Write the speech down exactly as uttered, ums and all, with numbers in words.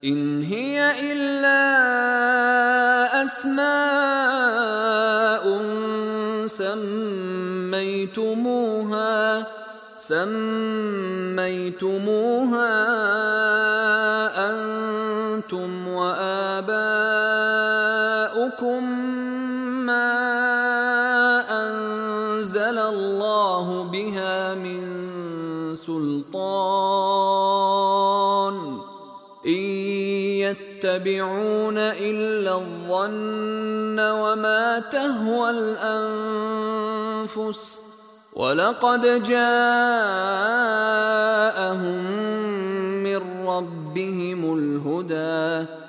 إن هي إلا أسماء سميتموها سميتموها أنتم وآباؤكم ما أنزل الله بها من سلطان إن يتبعون إلا الظن وما تهوى الأنفس ولقد جاءهم من ربهم الهدى